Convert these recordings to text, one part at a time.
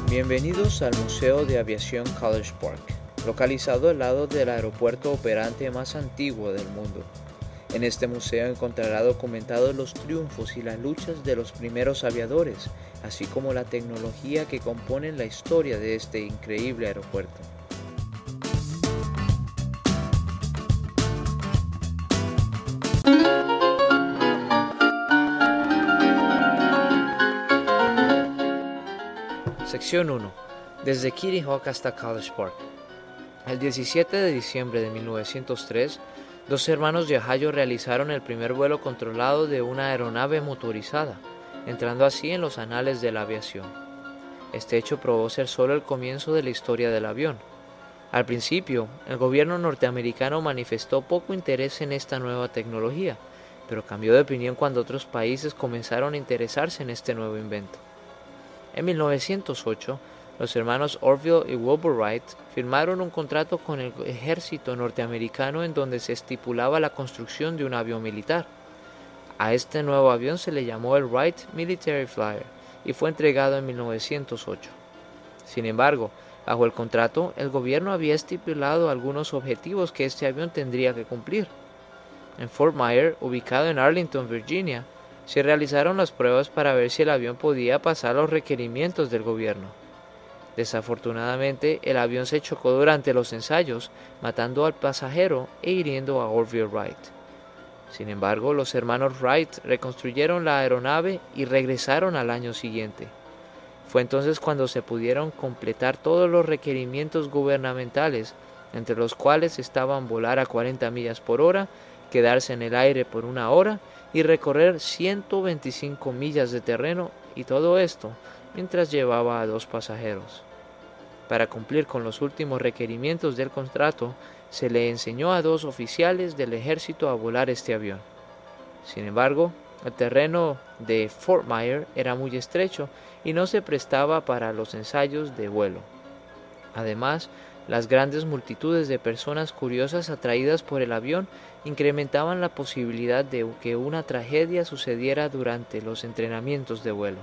Bienvenidos al Museo de Aviación College Park, localizado al lado del aeropuerto operante más antiguo del mundo. En este museo encontrará documentados los triunfos y las luchas de los primeros aviadores, así como la tecnología que componen la historia de este increíble aeropuerto. Sección 1. Desde Kitty Hawk hasta College Park. El 17 de diciembre de 1903, dos hermanos Yahayo realizaron el primer vuelo controlado de una aeronave motorizada, entrando así en los anales de la aviación. Este hecho probó ser solo el comienzo de la historia del avión. Al principio, el gobierno norteamericano manifestó poco interés en esta nueva tecnología, pero cambió de opinión cuando otros países comenzaron a interesarse en este nuevo invento. En 1908, los hermanos Orville y Wilbur Wright firmaron un contrato con el ejército norteamericano en donde se estipulaba la construcción de un avión militar. A este nuevo avión se le llamó el Wright Military Flyer y fue entregado en 1908. Sin embargo, bajo el contrato, el gobierno había estipulado algunos objetivos que este avión tendría que cumplir. En Fort Myer, ubicado en Arlington, Virginia, se realizaron las pruebas para ver si el avión podía pasar los requerimientos del gobierno. Desafortunadamente, el avión se chocó durante los ensayos, matando al pasajero e hiriendo a Orville Wright. Sin embargo, los hermanos Wright reconstruyeron la aeronave y regresaron al año siguiente. Fue entonces cuando se pudieron completar todos los requerimientos gubernamentales, entre los cuales estaban volar a 40 millas por hora, quedarse en el aire por 1 hora y recorrer 125 millas de terreno, y todo esto mientras llevaba a 2 pasajeros. Para cumplir con los últimos requerimientos del contrato, se le enseñó a 2 oficiales del ejército a volar este avión. Sin embargo, el terreno de Fort Myer era muy estrecho y no se prestaba para los ensayos de vuelo. Además, las grandes multitudes de personas curiosas atraídas por el avión incrementaban la posibilidad de que una tragedia sucediera durante los entrenamientos de vuelo.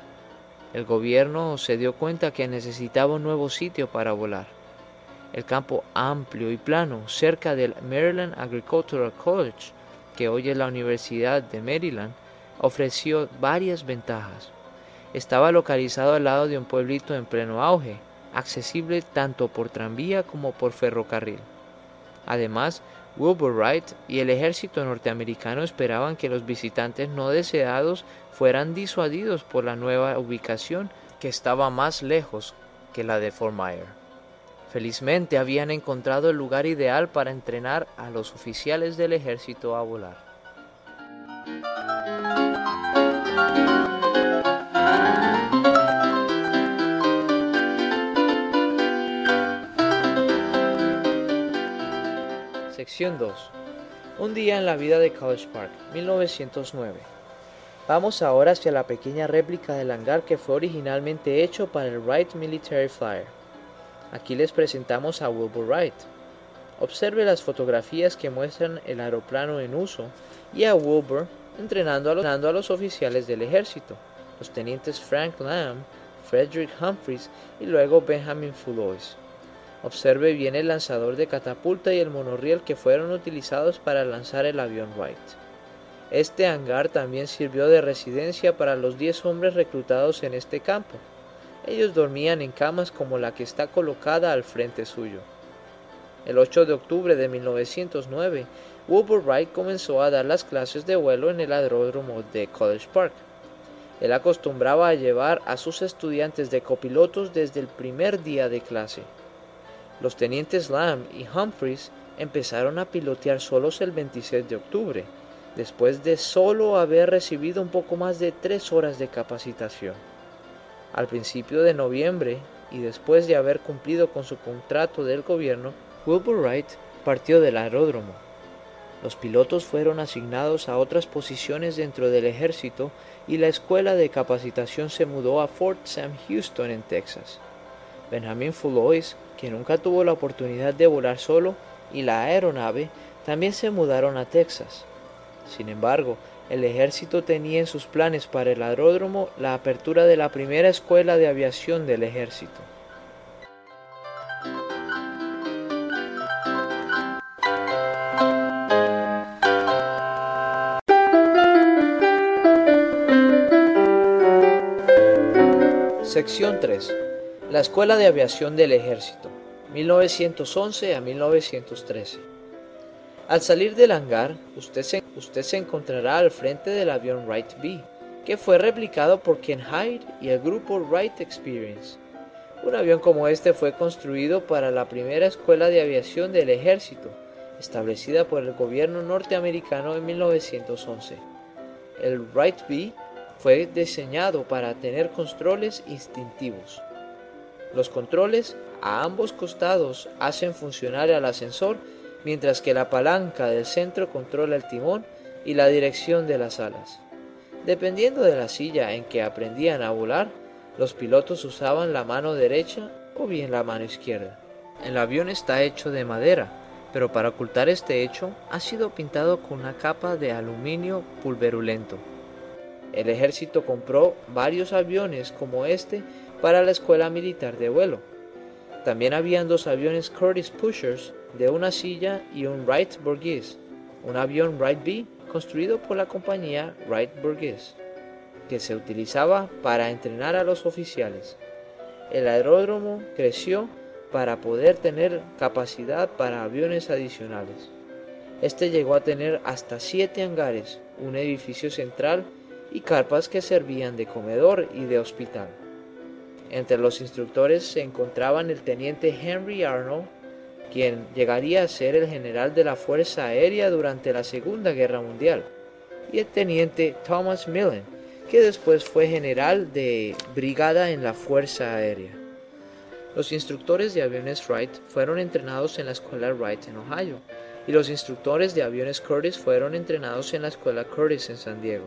El gobierno se dio cuenta que necesitaba un nuevo sitio para volar. El campo amplio y plano cerca del Maryland Agricultural College, que hoy es la Universidad de Maryland, ofreció varias ventajas. Estaba localizado al lado de un pueblito en pleno auge, accesible tanto por tranvía como por ferrocarril. Además, Wilbur Wright y el ejército norteamericano esperaban que los visitantes no deseados fueran disuadidos por la nueva ubicación, que estaba más lejos que la de Fort Myer. Felizmente habían encontrado el lugar ideal para entrenar a los oficiales del ejército a volar. Sección 2. Un día en la vida de College Park, 1909. Vamos ahora hacia la pequeña réplica del hangar que fue originalmente hecho para el Wright Military Flyer. Aquí les presentamos a Wilbur Wright. Observe las fotografías que muestran el aeroplano en uso y a Wilbur entrenando a los oficiales del ejército, los tenientes Frank Lamb, Frederick Humphreys y luego Benjamin Foulois. Observe bien el lanzador de catapulta y el monorriel que fueron utilizados para lanzar el avión Wright. Este hangar también sirvió de residencia para los 10 hombres reclutados en este campo. Ellos dormían en camas como la que está colocada al frente suyo. El 8 de octubre de 1909, Wilbur Wright comenzó a dar las clases de vuelo en el aeródromo de College Park. Él acostumbraba a llevar a sus estudiantes de copilotos desde el primer día de clase. Los tenientes Lamb y Humphreys empezaron a pilotear solos el 26 de octubre, después de solo haber recibido un poco más de 3 horas de capacitación. Al principio de noviembre, y después de haber cumplido con su contrato del gobierno, Wilbur Wright partió del aeródromo. Los pilotos fueron asignados a otras posiciones dentro del ejército y la escuela de capacitación se mudó a Fort Sam Houston en Texas. Benjamin Foulois, que nunca tuvo la oportunidad de volar solo, y la aeronave también se mudaron a Texas. Sin embargo, el ejército tenía en sus planes para el aeródromo la apertura de la primera escuela de aviación del ejército. Sección 3. La Escuela de Aviación del Ejército, 1911 a 1913. Al salir del hangar, usted se encontrará al frente del avión Wright B, que fue replicado por Ken Hyde y el grupo Wright Experience. Un avión como este fue construido para la primera escuela de aviación del ejército, establecida por el gobierno norteamericano en 1911. El Wright B fue diseñado para tener controles instintivos. Los controles a ambos costados hacen funcionar el ascensor, mientras que la palanca del centro controla el timón y la dirección de las alas. Dependiendo de la silla en que aprendían a volar, los pilotos usaban la mano derecha o bien la mano izquierda. El avión está hecho de madera, pero para ocultar este hecho ha sido pintado con una capa de aluminio pulverulento. El ejército compró varios aviones como este para la escuela militar de vuelo. También habían 2 aviones Curtiss Pushers de una silla y un Wright Burgess, un avión Wright B construido por la compañía Wright Burgess, que se utilizaba para entrenar a los oficiales. El aeródromo creció para poder tener capacidad para aviones adicionales. Este llegó a tener hasta 7 hangares, un edificio central y carpas que servían de comedor y de hospital. Entre los instructores se encontraban el teniente Henry Arnold, quien llegaría a ser el general de la Fuerza Aérea durante la Segunda Guerra Mundial, y el teniente Thomas Millen, que después fue general de brigada en la Fuerza Aérea. Los instructores de aviones Wright fueron entrenados en la escuela Wright en Ohio, y los instructores de aviones Curtiss fueron entrenados en la escuela Curtiss en San Diego.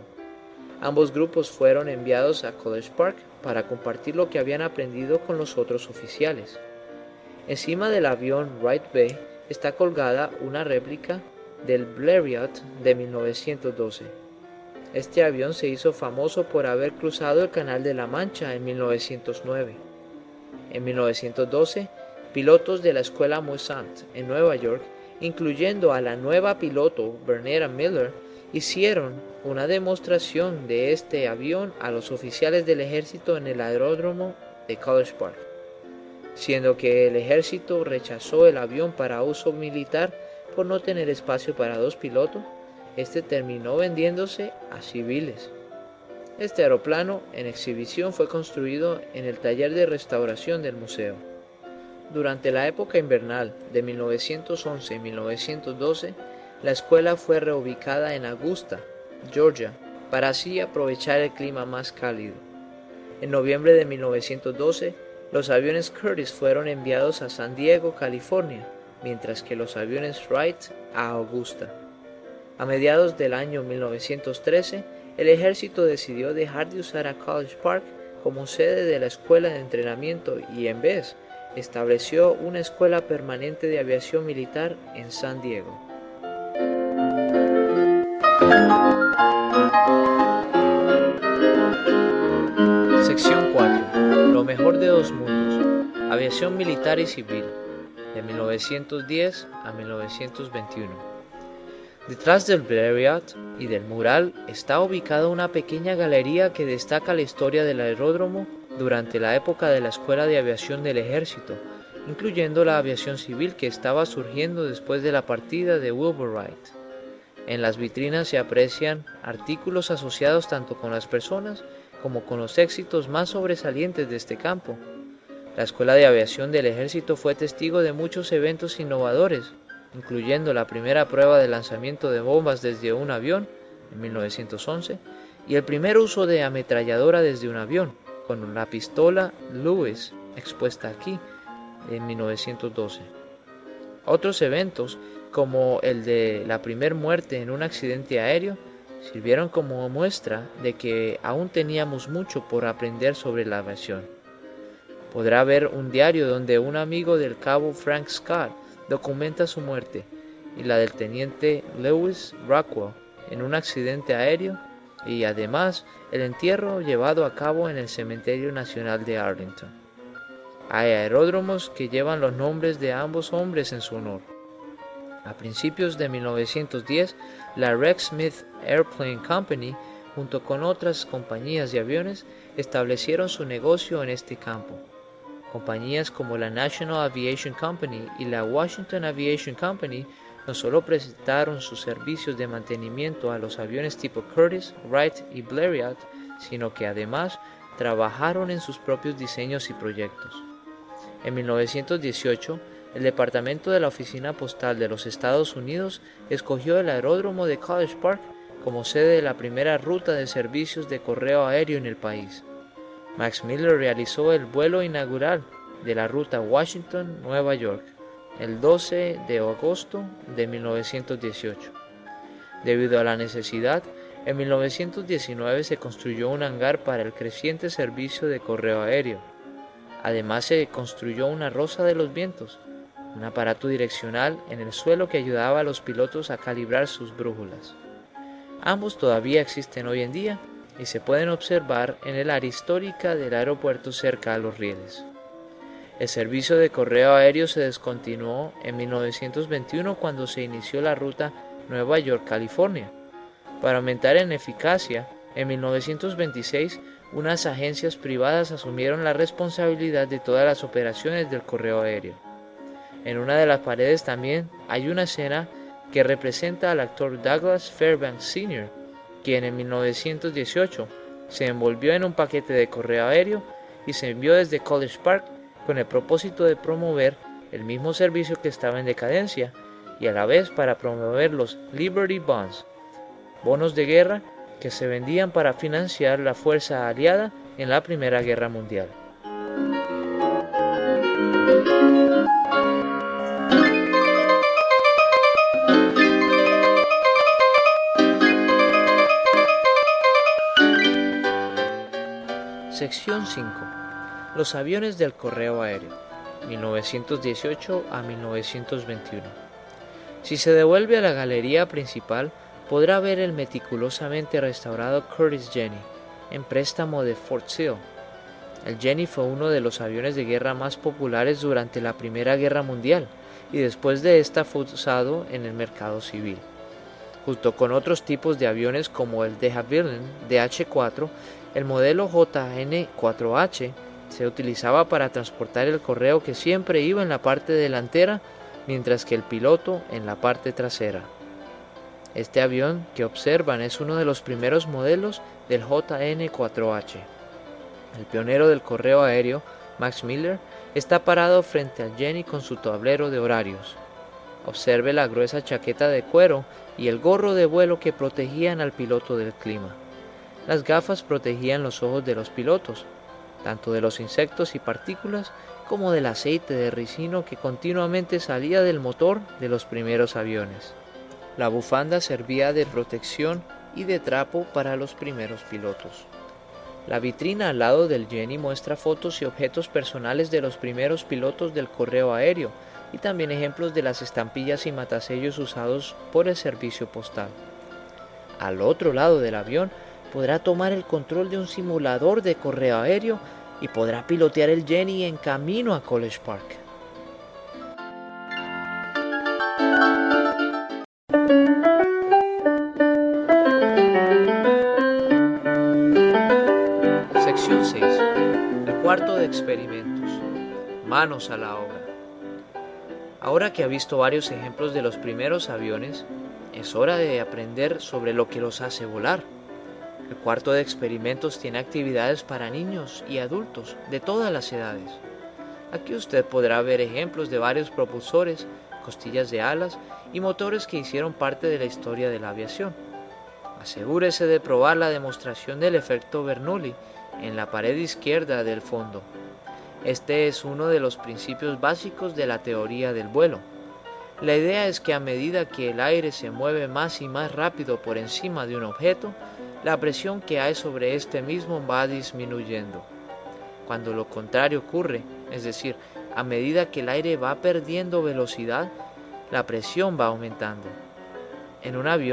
Ambos grupos fueron enviados a College Park para compartir lo que habían aprendido con los otros oficiales. Encima del avión Wright B está colgada una réplica del Blériot de 1912. Este avión se hizo famoso por haber cruzado el Canal de la Mancha en 1909. En 1912, pilotos de la escuela Moisant en Nueva York, incluyendo a la nueva piloto Bernetta Miller, hicieron una demostración de este avión a los oficiales del ejército en el aeródromo de College Park. Siendo que el ejército rechazó el avión para uso militar por no tener espacio para 2 pilotos, este terminó vendiéndose a civiles. Este aeroplano en exhibición fue construido en el taller de restauración del museo. Durante la época invernal de 1911 y 1912, la escuela fue reubicada en Augusta, Georgia, para así aprovechar el clima más cálido. En noviembre de 1912, los aviones Curtiss fueron enviados a San Diego, California, mientras que los aviones Wright a Augusta. A mediados del año 1913, el ejército decidió dejar de usar a College Park como sede de la escuela de entrenamiento y en vez estableció una escuela permanente de aviación militar en San Diego. Sección 4. Lo mejor de 2 mundos. Aviación militar y civil, de 1910 a 1921. Detrás del Blériot y del mural está ubicada una pequeña galería que destaca la historia del aeródromo durante la época de la Escuela de Aviación del Ejército, incluyendo la aviación civil que estaba surgiendo después de la partida de Wilbur Wright. En las vitrinas se aprecian artículos asociados tanto con las personas como con los éxitos más sobresalientes de este campo. La Escuela de Aviación del Ejército fue testigo de muchos eventos innovadores, incluyendo la primera prueba de lanzamiento de bombas desde un avión en 1911 y el primer uso de ametralladora desde un avión, con la pistola Lewis expuesta aquí en 1912. Otros eventos, como el de la primera muerte en un accidente aéreo, sirvieron como muestra de que aún teníamos mucho por aprender sobre la aviación. Podrá ver un diario donde un amigo del cabo Frank Scott documenta su muerte y la del teniente Lewis Rockwell en un accidente aéreo y además el entierro llevado a cabo en el Cementerio Nacional de Arlington. Hay aeródromos que llevan los nombres de ambos hombres en su honor. A principios de 1910, la Rex Smith Airplane Company, junto con otras compañías de aviones, establecieron su negocio en este campo. Compañías como la National Aviation Company y la Washington Aviation Company no solo prestaron sus servicios de mantenimiento a los aviones tipo Curtiss, Wright y Blériot, sino que además trabajaron en sus propios diseños y proyectos. En 1918, el Departamento de la Oficina Postal de los Estados Unidos escogió el aeródromo de College Park como sede de la primera ruta de servicios de correo aéreo en el país. Max Miller realizó el vuelo inaugural de la ruta Washington-Nueva York el 12 de agosto de 1918. Debido a la necesidad, en 1919 se construyó un hangar para el creciente servicio de correo aéreo. Además se construyó una Rosa de los Vientos, un aparato direccional en el suelo que ayudaba a los pilotos a calibrar sus brújulas. Ambos todavía existen hoy en día y se pueden observar en el área histórica del aeropuerto cerca a los rieles. El servicio de correo aéreo se descontinuó en 1921 cuando se inició la ruta Nueva York-California. Para aumentar en eficacia, en 1926 unas agencias privadas asumieron la responsabilidad de todas las operaciones del correo aéreo. En una de las paredes también hay una escena que representa al actor Douglas Fairbanks Sr., quien en 1918 se envolvió en un paquete de correo aéreo y se envió desde College Park con el propósito de promover el mismo servicio que estaba en decadencia y a la vez para promover los Liberty Bonds, bonos de guerra que se vendían para financiar la fuerza aliada en la Primera Guerra Mundial. Sección 5. Los aviones del correo aéreo, 1918 a 1921. Si se devuelve a la galería principal, podrá ver el meticulosamente restaurado Curtiss Jenny, en préstamo de Fort Sill. El Jenny fue uno de los aviones de guerra más populares durante la Primera Guerra Mundial y después de esta fue usado en el mercado civil. Junto con otros tipos de aviones como el de Havilland DH-4, el modelo JN-4H se utilizaba para transportar el correo que siempre iba en la parte delantera, mientras que el piloto en la parte trasera. Este avión que observan es uno de los primeros modelos del JN-4H. El pionero del correo aéreo, Max Miller, está parado frente al Jenny con su tablero de horarios. Observe la gruesa chaqueta de cuero y el gorro de vuelo que protegían al piloto del clima. Las gafas protegían los ojos de los pilotos, tanto de los insectos y partículas como del aceite de ricino que continuamente salía del motor de los primeros aviones. La bufanda servía de protección y de trapo para los primeros pilotos. La vitrina al lado del Jenny muestra fotos y objetos personales de los primeros pilotos del correo aéreo y también ejemplos de las estampillas y matasellos usados por el servicio postal. Al otro lado del avión podrá tomar el control de un simulador de correo aéreo y podrá pilotear el Jenny en camino a College Park. Sección 6. El cuarto de experimentos. Manos a la obra. Ahora que ha visto varios ejemplos de los primeros aviones, es hora de aprender sobre lo que los hace volar. El cuarto de experimentos tiene actividades para niños y adultos de todas las edades. Aquí usted podrá ver ejemplos de varios propulsores, costillas de alas y motores que hicieron parte de la historia de la aviación. Asegúrese de probar la demostración del efecto Bernoulli en la pared izquierda del fondo. Este es uno de los principios básicos de la teoría del vuelo. La idea es que a medida que el aire se mueve más y más rápido por encima de un objeto, la presión que hay sobre este mismo va disminuyendo. Cuando lo contrario ocurre, es decir, a medida que el aire va perdiendo velocidad, la presión va aumentando. En un avión,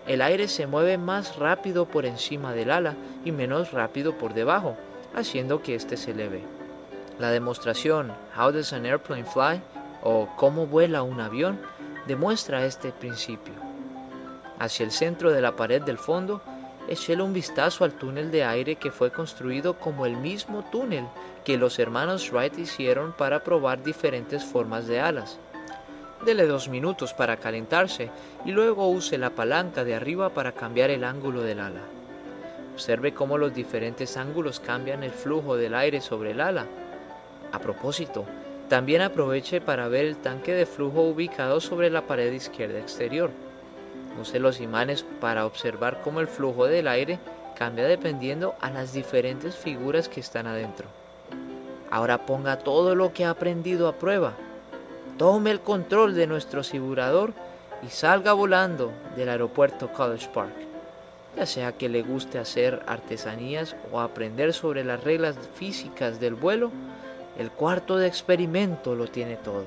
el aire se mueve más rápido por encima del ala y menos rápido por debajo, haciendo que éste se eleve. La demostración How Does an Airplane Fly? O Cómo vuela un avión demuestra este principio. Hacia el centro de la pared del fondo, échele un vistazo al túnel de aire que fue construido como el mismo túnel que los hermanos Wright hicieron para probar diferentes formas de alas. Dele 2 minutos para calentarse y luego use la palanca de arriba para cambiar el ángulo del ala. Observe cómo los diferentes ángulos cambian el flujo del aire sobre el ala. A propósito, también aproveche para ver el tanque de flujo ubicado sobre la pared izquierda exterior. Use los imanes para observar cómo el flujo del aire cambia dependiendo a las diferentes figuras que están adentro. Ahora ponga todo lo que ha aprendido a prueba. Tome el control de nuestro simulador y salga volando del aeropuerto College Park. Ya sea que le guste hacer artesanías o aprender sobre las reglas físicas del vuelo, el cuarto de experimento lo tiene todo.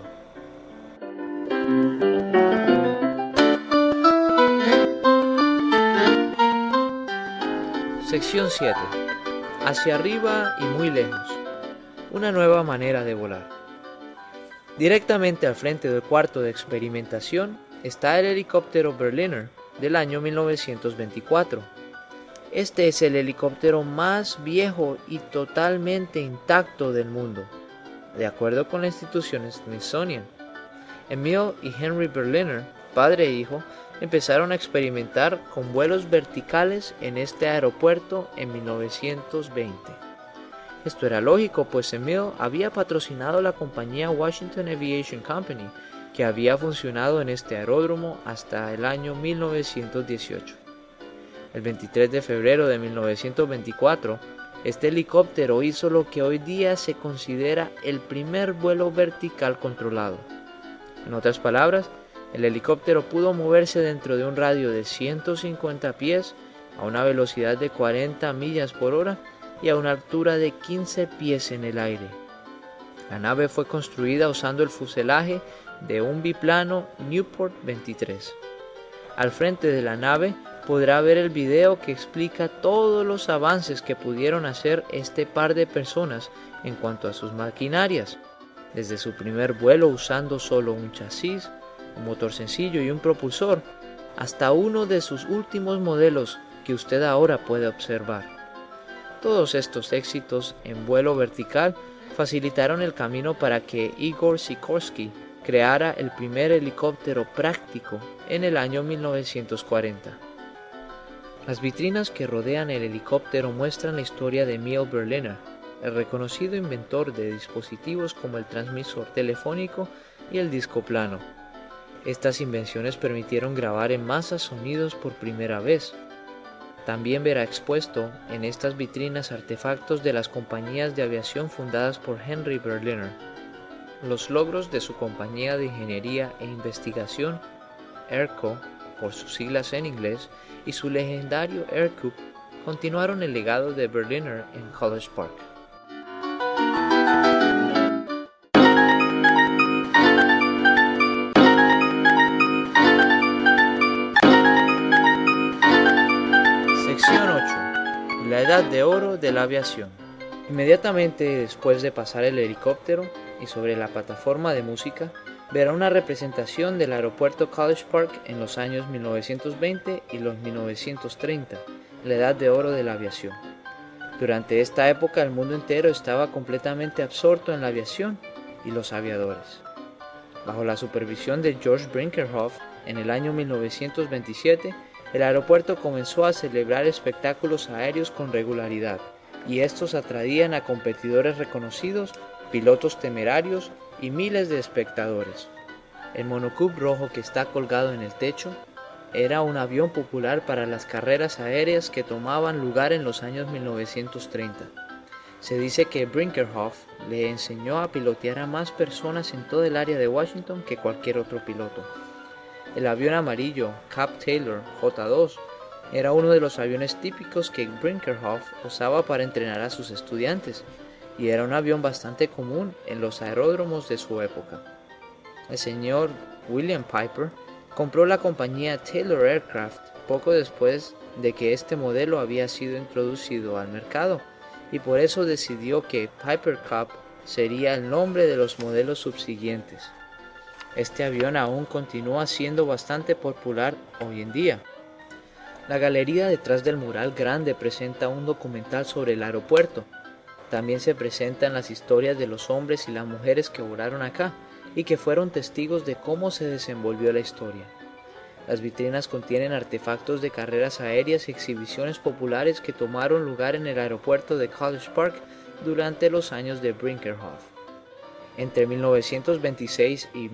Sección 7. Hacia arriba y muy lejos. Una nueva manera de volar. Directamente al frente del cuarto de experimentación está el helicóptero Berliner del año 1924. Este es el helicóptero más viejo y totalmente intacto del mundo, de acuerdo con la institución Smithsonian. Emil y Henry Berliner, padre e hijo, empezaron a experimentar con vuelos verticales en este aeropuerto en 1920. Esto era lógico, pues Emil había patrocinado la compañía Washington Aviation Company, que había funcionado en este aeródromo hasta el año 1918. El 23 de febrero de 1924, este helicóptero hizo lo que hoy día se considera el primer vuelo vertical controlado. En otras palabras, el helicóptero pudo moverse dentro de un radio de 150 pies a una velocidad de 40 millas por hora y a una altura de 15 pies en el aire. La nave fue construida usando el fuselaje de un biplano Newport 23. Al frente de la nave podrá ver el video que explica todos los avances que pudieron hacer este par de personas en cuanto a sus maquinarias, desde su primer vuelo usando solo un chasis, un motor sencillo y un propulsor, hasta uno de sus últimos modelos que usted ahora puede observar. Todos estos éxitos en vuelo vertical facilitaron el camino para que Igor Sikorsky creara el primer helicóptero práctico en el año 1940. Las vitrinas que rodean el helicóptero muestran la historia de Emil Berliner, el reconocido inventor de dispositivos como el transmisor telefónico y el disco plano. Estas invenciones permitieron grabar en masa sonidos por primera vez. También verá expuesto en estas vitrinas artefactos de las compañías de aviación fundadas por Henry Berliner. Los logros de su compañía de ingeniería e investigación, AirCo, por sus siglas en inglés, y su legendario AirCube continuaron el legado de Berliner en College Park. Sección 8. La edad de oro de la aviación. Inmediatamente después de pasar el helicóptero y sobre la plataforma de música, verá una representación del aeropuerto College Park en los años 1920 y los 1930, la edad de oro de la aviación. Durante esta época el mundo entero estaba completamente absorto en la aviación y los aviadores. Bajo la supervisión de George Brinkerhoff, en el año 1927, el aeropuerto comenzó a celebrar espectáculos aéreos con regularidad, y estos atraían a competidores reconocidos, pilotos temerarios y miles de espectadores. El monocube rojo que está colgado en el techo era un avión popular para las carreras aéreas que tomaban lugar en los años 1930. Se dice que Brinkerhoff le enseñó a pilotear a más personas en todo el área de Washington que cualquier otro piloto. El avión amarillo Cap Taylor J-2 era uno de los aviones típicos que Brinkerhoff usaba para entrenar a sus estudiantes, y era un avión bastante común en los aeródromos de su época. El señor William Piper compró la compañía Taylor Aircraft poco después de que este modelo había sido introducido al mercado, y por eso decidió que Piper Cub sería el nombre de los modelos subsiguientes. Este avión aún continúa siendo bastante popular hoy en día. La galería detrás del mural grande presenta un documental sobre el aeropuerto. También se presentan las historias de los hombres y las mujeres que volaron acá y que fueron testigos de cómo se desenvolvió la historia. Las vitrinas contienen artefactos de carreras aéreas y exhibiciones populares que tomaron lugar en el aeropuerto de College Park durante los años de Brinkerhoff. Entre 1926 y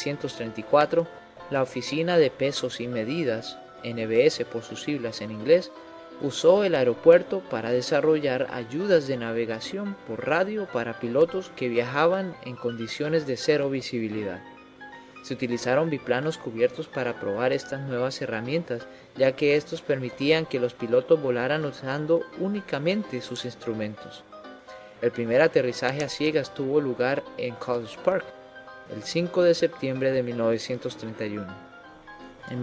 1934, la Oficina de Pesos y Medidas, NBS por sus siglas en inglés, usó el aeropuerto para desarrollar ayudas de navegación por radio para pilotos que viajaban en condiciones de cero visibilidad. Se utilizaron biplanos cubiertos para probar estas nuevas herramientas, ya que estos permitían que los pilotos volaran usando únicamente sus instrumentos. El primer aterrizaje a ciegas tuvo lugar en College Park, el 5 de septiembre de 1931. En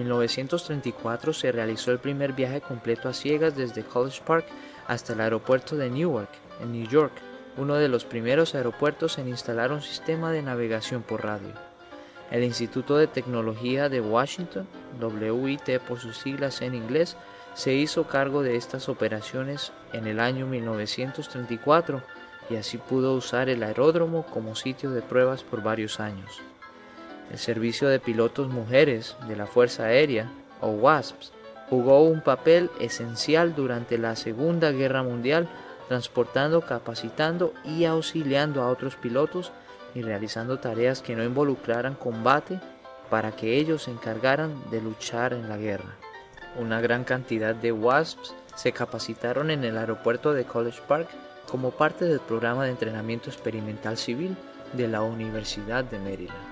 1934 se realizó el primer viaje completo a ciegas desde College Park hasta el aeropuerto de Newark, en New York, uno de los primeros aeropuertos en instalar un sistema de navegación por radio. El Instituto de Tecnología de Washington, WIT por sus siglas en inglés, se hizo cargo de estas operaciones en el año 1934 y así pudo usar el aeródromo como sitio de pruebas por varios años. El Servicio de Pilotos Mujeres de la Fuerza Aérea, o WASPs, jugó un papel esencial durante la Segunda Guerra Mundial, transportando, capacitando y auxiliando a otros pilotos y realizando tareas que no involucraran combate para que ellos se encargaran de luchar en la guerra. Una gran cantidad de WASPs se capacitaron en el aeropuerto de College Park como parte del programa de entrenamiento experimental civil de la Universidad de Maryland.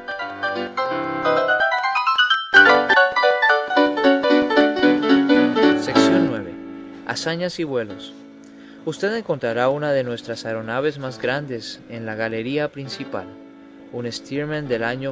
Sección 9. Hazañas y vuelos. Usted encontrará una de nuestras aeronaves más grandes en la galería principal, un Stearman del año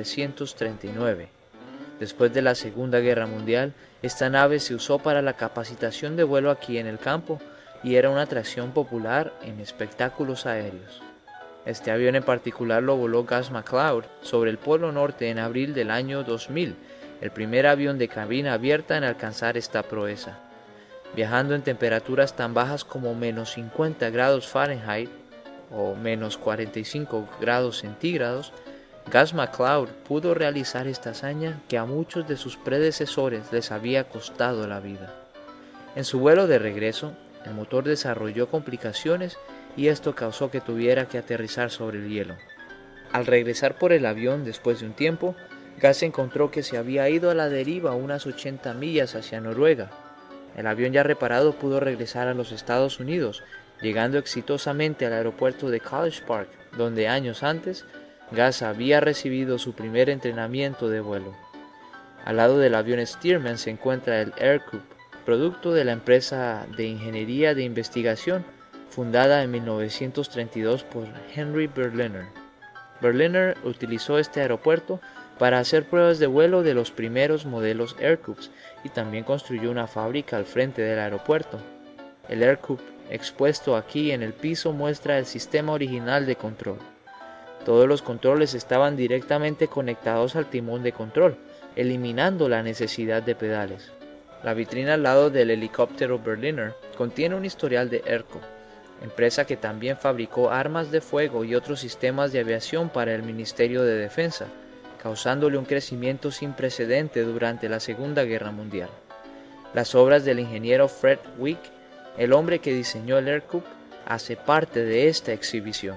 1939. Después de la Segunda Guerra Mundial, esta nave se usó para la capacitación de vuelo aquí en el campo y era una atracción popular en espectáculos aéreos. Este avión en particular lo voló Gus McCloud sobre el Polo Norte en abril del año 2000, el primer avión de cabina abierta en alcanzar esta proeza. Viajando en temperaturas tan bajas como menos 50 grados Fahrenheit o menos 45 grados centígrados, Gus McCloud pudo realizar esta hazaña que a muchos de sus predecesores les había costado la vida. En su vuelo de regreso, el motor desarrolló complicaciones y esto causó que tuviera que aterrizar sobre el hielo. Al regresar por el avión después de un tiempo, Gus encontró que se había ido a la deriva unas 80 millas hacia Noruega. El avión ya reparado pudo regresar a los Estados Unidos, llegando exitosamente al aeropuerto de College Park, donde años antes Gus había recibido su primer entrenamiento de vuelo. Al lado del avión Stearman se encuentra el Aircube, producto de la empresa de ingeniería de investigación fundada en 1932 por Henry Berliner. Berliner utilizó este aeropuerto para hacer pruebas de vuelo de los primeros modelos Aircubes y también construyó una fábrica al frente del aeropuerto. El Aircube expuesto aquí en el piso muestra el sistema original de control. Todos los controles estaban directamente conectados al timón de control, eliminando la necesidad de pedales. La vitrina al lado del helicóptero Berliner contiene un historial de Airco, empresa que también fabricó armas de fuego y otros sistemas de aviación para el Ministerio de Defensa, causándole un crecimiento sin precedente durante la Segunda Guerra Mundial. Las obras del ingeniero Fred Wick, el hombre que diseñó el Aircube, hace parte de esta exhibición.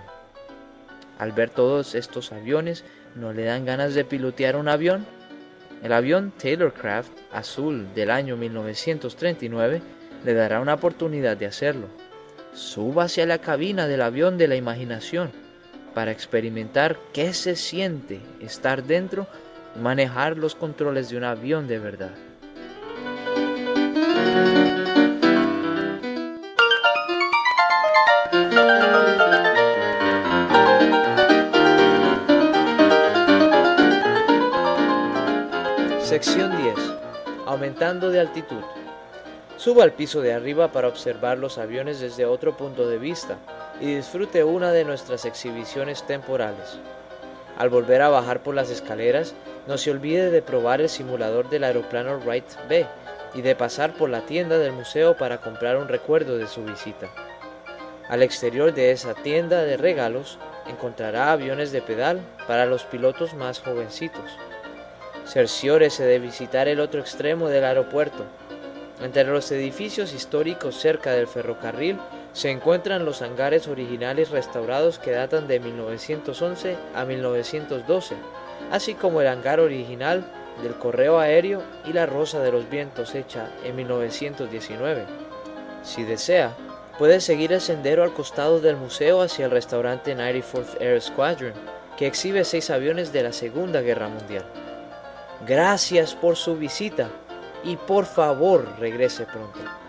Al ver todos estos aviones, ¿no le dan ganas de pilotear un avión? El avión Taylorcraft azul del año 1939 le dará una oportunidad de hacerlo. Súbase a la cabina del avión de la imaginación para experimentar qué se siente estar dentro y manejar los controles de un avión de verdad. Sección 10. aumentando de altitud. Suba al piso de arriba para observar los aviones desde otro punto de vista y disfrute una de nuestras exhibiciones temporales. Al volver a bajar por las escaleras, no se olvide de probar el simulador del aeroplano Wright B y de pasar por la tienda del museo para comprar un recuerdo de su visita. Al exterior de esa tienda de regalos encontrará aviones de pedal para los pilotos más jovencitos. Cerciórese de visitar el otro extremo del aeropuerto. Entre los edificios históricos cerca del ferrocarril se encuentran los hangares originales restaurados que datan de 1911 a 1912, así como el hangar original del correo aéreo y la Rosa de los Vientos hecha en 1919. Si desea, puede seguir el sendero al costado del museo hacia el restaurante 94th Air Squadron, que exhibe 6 aviones de la Segunda Guerra Mundial. Gracias por su visita y por favor regrese pronto.